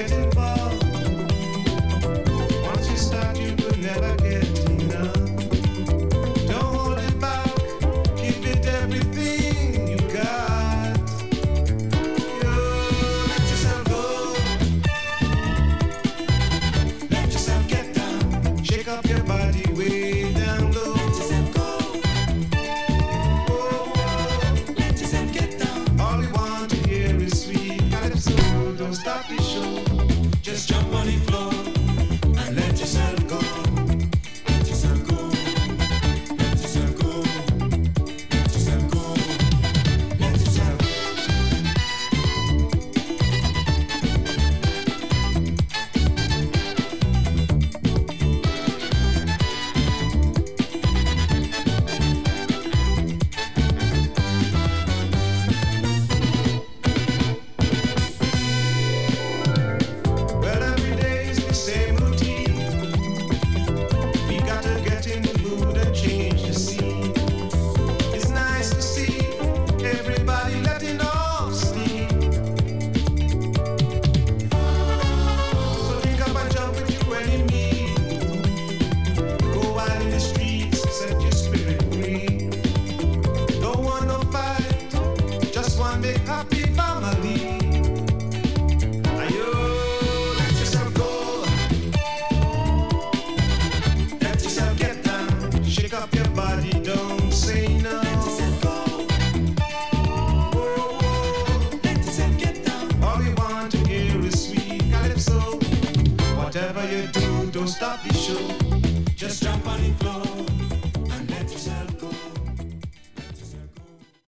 getting far. Once you start, you could never get enough. Don't hold it back, give it everything you got. You let yourself go, let yourself get down, shake up your body way down low. Let yourself go, oh, let yourself get down. All we want to hear is sweet calypso. Don't stop the show, just jump on the floor and let yourself go. Let yourself go, let yourself go, let yourself go, let yourself go. Well, every day is the same routine. We got to get in the mood and change the scene. It's nice to see everybody letting off steam. So drink up and jump with your enemy. Go out in the streets, set your spirit free. Don't want no fight, just one big happy family. Ayo, let yourself go, let yourself get down, shake up your body, don't say no. Let yourself go, oh, let yourself get down. All we want to hear is sweet calypso. Whatever you do, don't stop the show, just jump on the floor.